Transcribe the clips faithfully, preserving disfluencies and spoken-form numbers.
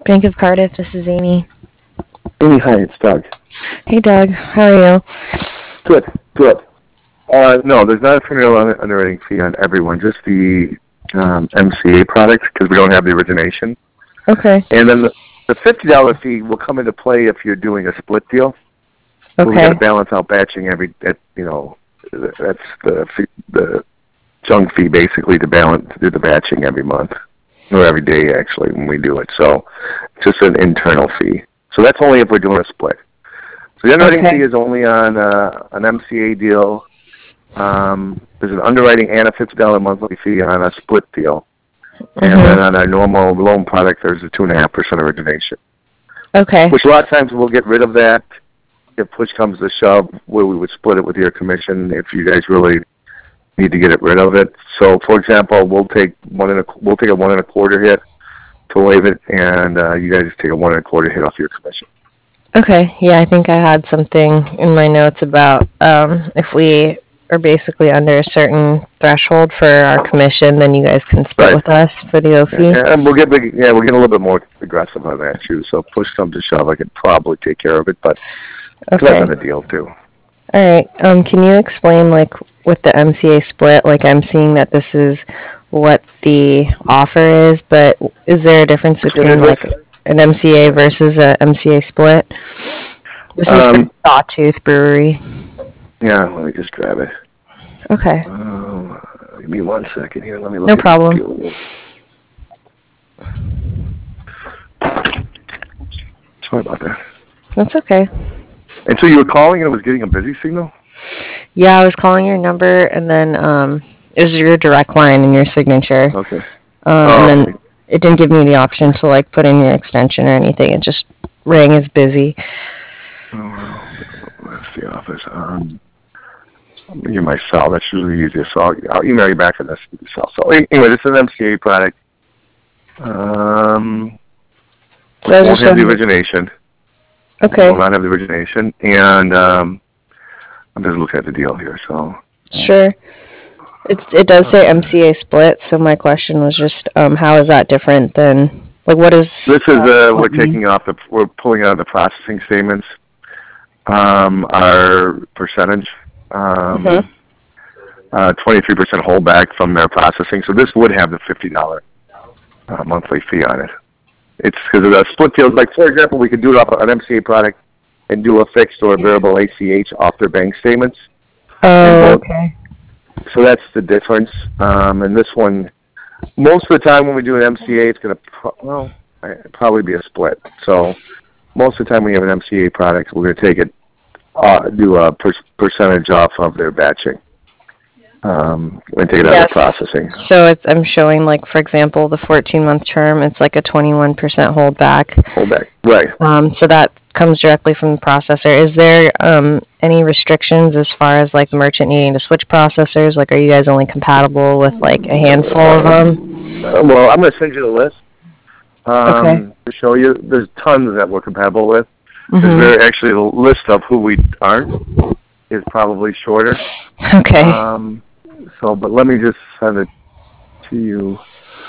Bank of Cardiff, this is Amy. Amy, hi, it's Doug. Hey, Doug. How are you? Good, good. Uh, no, there's not a premium underwriting fee on everyone, just the um, M C A product, because we don't have the origination. Okay. And then the, the fifty dollars fee will come into play if you're doing a split deal. So we got Okay. to balance out batching every, at, you know, that's the fee, the junk fee basically to balance, to do the batching every month, or every day actually when we do it. So it's just an internal fee. So that's only if we're doing a split. So the underwriting Okay. fee is only on uh, an M C A deal. Um, there's an underwriting and a fifty dollars monthly fee on a split deal. And Mhm. then on our normal loan product, there's a two point five percent origination. Okay. Which a lot of times we'll get rid of that if push comes to shove, where we would split it with your commission if you guys really need to get it rid of it. So, for example, we'll take one and a, we'll take a one and a quarter hit to waive it, and uh, you guys take a one and a quarter hit off your commission. Okay. Yeah, I think I had something in my notes about um, if we are basically under a certain threshold for our commission, then you guys can split Right. with us for the O fee. And we'll get big, yeah, we're getting a little bit more aggressive on that too. So, if push comes to shove, I could probably take care of it, but Okay. that's on the deal too. All right. Um, can you explain, like, with the M C A split? Like, I'm seeing that this is what the offer is, but is there a difference between like an M C A versus a M C A split? This is Um, for Sawtooth Brewery. Yeah, let me just grab it. Okay. Um, give me one second here. Let me look No at problem. the deal. Sorry about that. That's okay. And so you were calling and it was getting a busy signal? Yeah, I was calling your number, and then um, it was your direct line in your signature. Okay. Um, Oh, and okay. then it didn't give me the option to like put in your extension or anything. It just rang as busy. Oh, well, that's the office. Um, I'll give you my cell. That's usually easier. So I'll, I'll email you back on this cell. So anyway, this is an M C A product. Um, So I was won't just have the wondering- origination. Okay. Will not have the origination. And um, I'm just looking at the deal here. So Sure. It's it does say M C A split, so my question was just um, how is that different than like what is this is uh, we're what mean? taking off the we're pulling out the processing statements. Um, our percentage. Um, Mhm. uh, twenty-three percent holdback from their processing. So this would have the fifty dollars uh, monthly fee on it. It's because of the split deals. Like, for example, we could do it off an M C A product and do a fixed or a variable A C H off their bank statements. Oh, okay. So that's the difference. Um, and this one, most of the time when we do an M C A, it's going to, pro- well, probably be a split. So most of the time when you have an M C A product, we're going to take it, uh, do a per- percentage off of their batching. Um, and take it out of processing. So it's I'm showing like for example the fourteen month term. It's like a twenty-one percent holdback. Holdback, right? Um, so that comes directly from the processor. Is there um, any restrictions as far as like the merchant needing to switch processors? Like, are you guys only compatible with like a handful of them? Uh, well, I'm going to send you the list um, Okay. to show you. There's tons that we're compatible with. Mhm. There's very, actually the list of who we aren't is probably shorter. Okay. Um, so, but let me just send it to you.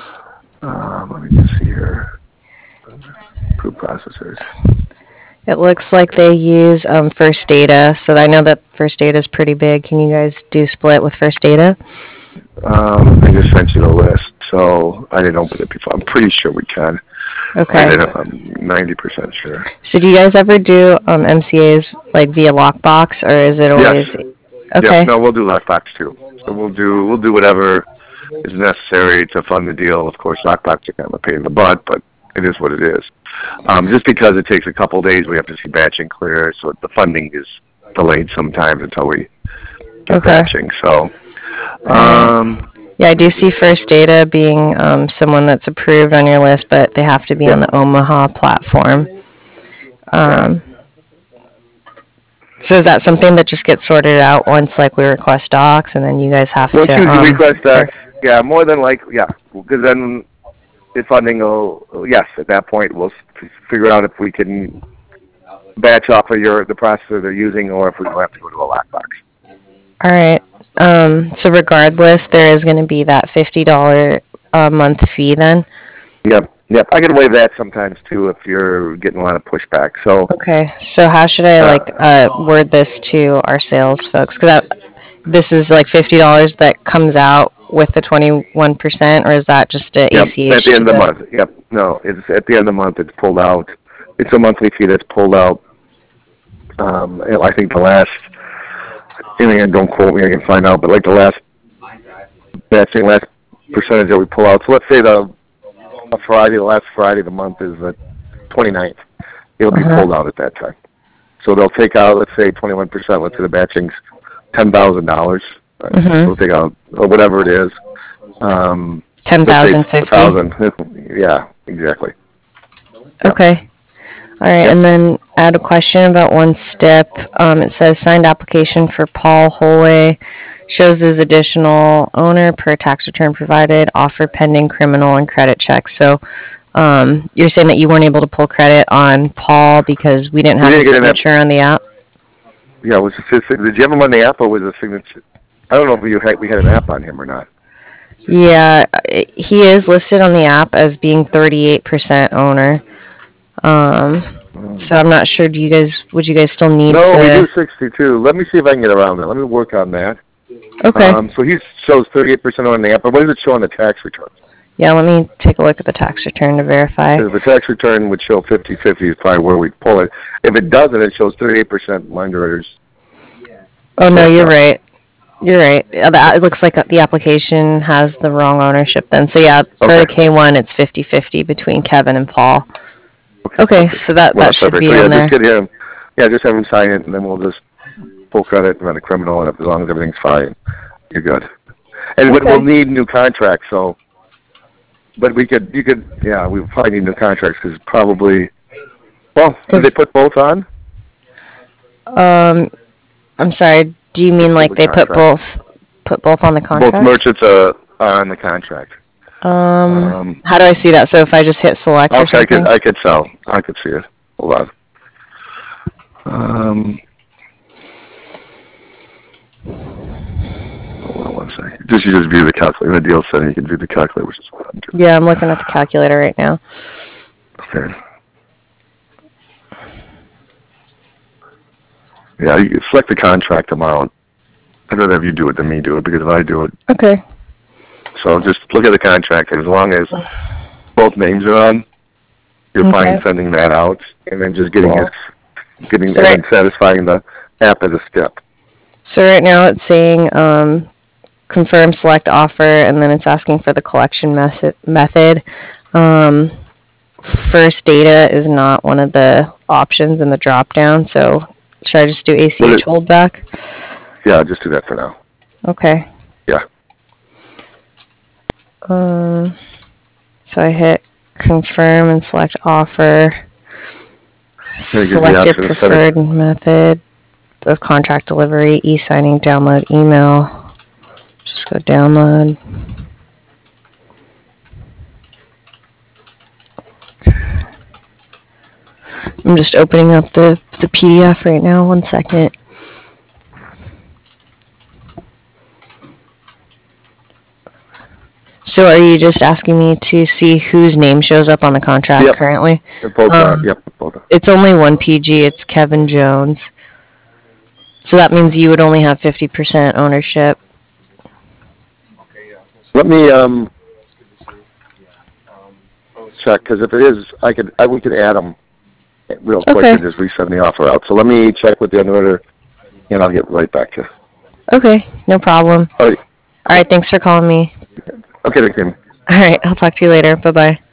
Um, let me just see here. Group processors. It looks like they use um, First Data, so I know that First Data is pretty big. Can you guys do split with First Data? Um, I just sent you the list, so I didn't open it before. I'm pretty sure we can. Okay. I didn't, I'm ninety percent sure. So do you guys ever do um, M C As like via lockbox, or is it always? Yes. Okay. Yep. No, we'll do lockbox too. So we'll do we'll do whatever is necessary to fund the deal. Of course, lockbox are kind of a pain in the butt, but it is what it is. Um, just because it takes a couple days, we have to see batching clear, so the funding is delayed sometimes until we get Okay. batching. So, um, Yeah, I do see First Data being um, someone that's approved on your list, but they have to be on the Omaha platform. Um, so is that something that just gets sorted out once, like, we request docs, and then you guys have once to? you um, request docs, yeah, more than likely, yeah, because then the funding will, yes, at that point we'll f- figure out if we can batch off of your the processor they're using, or if we will have to go to a lockbox. All right. Um, so regardless, there is going to be that fifty dollars a month fee then? Yep. Yep, I can waive that sometimes too if you're getting a lot of pushback. So Okay, so how should I like uh, word this to our sales folks? Because this is like fifty dollars that comes out with the twenty-one percent, or is that just a yep, A C H at the end to of the the? month. Yep, no, it's at the end of the month. It's pulled out. It's a monthly fee that's pulled out. Um, and I think the last, and again, don't quote me, I can find out, but like the last batching, last percentage that we pull out. So let's say the a Friday, the last Friday of the month is the twenty-ninth. It'll be Uh-huh. pulled out at that time. So they'll take out, let's say, twenty-one percent. Let's say the batching's ten thousand dollars. Mm-hmm. They'll take out, or whatever it is. Um, Ten let's say thousand fifty. one thousand. Yeah, exactly. Yeah. Okay. All right, Yep. and then add a question about one step. Um, it says signed application for Paul Holway shows as additional owner per tax return provided. Offer pending criminal and credit checks. So um, you're saying that you weren't able to pull credit on Paul because we didn't have We his didn't get an app- signature on the app. Yeah, was it, did you have him on the app or was it a signature? I don't know if you had, we had an app on him or not. Yeah, it- he is listed on the app as being thirty-eight percent owner. Um, so I'm not sure. Do you guys? Would you guys still need No, to? we do sixty-two. Let me see if I can get around that. Let me work on that. Okay. Um, so he shows thirty-eight percent on the app, but what does it show on the tax return? Yeah, let me take a look at the tax return to verify. Because the tax return would show fifty-fifty is probably where we pull it. If it doesn't, it shows thirty-eight percent underwriters. Oh no, Yeah. you're right. You're right. Uh, the- It looks like the application has the wrong ownership then. So yeah, for Okay. the K one, it's fifty-fifty between Kevin and Paul. Okay, so that Well, that should perfect. be So, yeah, in there. just get him. Yeah, just have him sign it, and then we'll just pull credit and run a criminal, and if, as long as everything's fine, you're good. And we- Okay. we'll need new contracts, so. But we could, you could, yeah, we probably need new contracts because probably. Well, did they put both on? Um, I'm sorry. Do you mean like they put Contract. both put both on the contract? Both merchants are, are on the contract. Um, Um, how do I see that? So if I just hit select or Okay, I something? could, I could tell. I could see it. Hold on. Um, hold on one second. Just you just view the calculator. In the deal setting, you can view the calculator, which is what I'm doing. Yeah, I'm looking at the calculator right now. Okay. Yeah, you can select the contract amount. I'd rather have you do it than me do it because if I do it, Okay. so just look at the contract. As long as both names are on, you're Okay. fine sending that out, and then just getting Cool. it, getting So and right- then satisfying the app as a step. So right now it's saying um, confirm select offer, and then it's asking for the collection method. Method. Um, first data is not one of the options in the drop down. So should I just do A C Well, H it- holdback? Yeah, just do that for now. Okay. Yeah. Um, so I hit confirm and select offer. gives you the Select your option to set it- preferred method of contract delivery, e-signing, download, email. Just go download. I'm just opening up the, the P D F right now. One second. So are you just asking me to see whose name shows up on the contract Yep. currently? They're both Um, on. Yep, both on. It's only one P G. It's Kevin Jones. So that means you would only have fifty percent ownership. Let me um check because if it is, I could I we could add them real quick Okay. and just resend the offer out. So let me check with the underwriter, and I'll get right back to you. Okay, no problem. All right. All right, thanks for calling me. Okay, thank you. All right, I'll talk to you later. Bye-bye.